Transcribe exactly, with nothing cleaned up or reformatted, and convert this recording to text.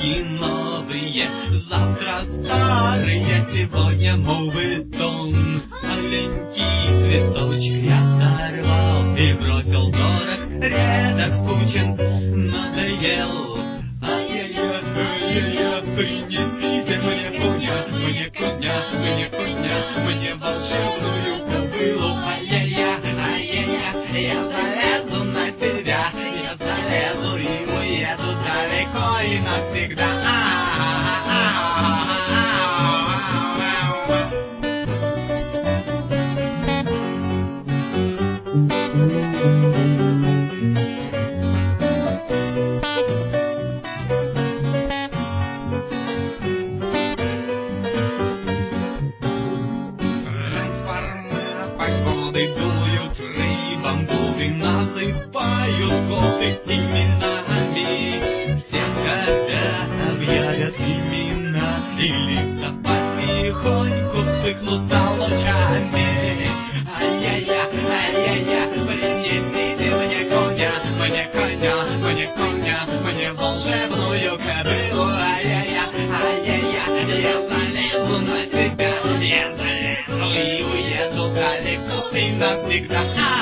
Ноги новые, завтра старые, сегодня мой бетон. Маленький цветочек я сорвал и бросил дорог, редок, скучен, надоел. Ай-яй-яй, ай-яй-яй, принесите мне коня, мне коня, мне коня, мне волшебную кобылу. Ай-яй-яй, ай-яй-яй, я залезу на тебя, я залезу и уеду далеко и навсегда. Погоды дуют, рыбам губы насыпают годы именами. Всем хотят объявят имена, и лица потихоньку вспыхнутся лучами. Ай-яй-яй, ай-яй-яй, принесите мне коня, мне коня, мне коня, мне волшебную кобылу. Ай-яй-яй, ай-яй-яй, я залезу на тебя, я залезу и уеду далеко и навсегда.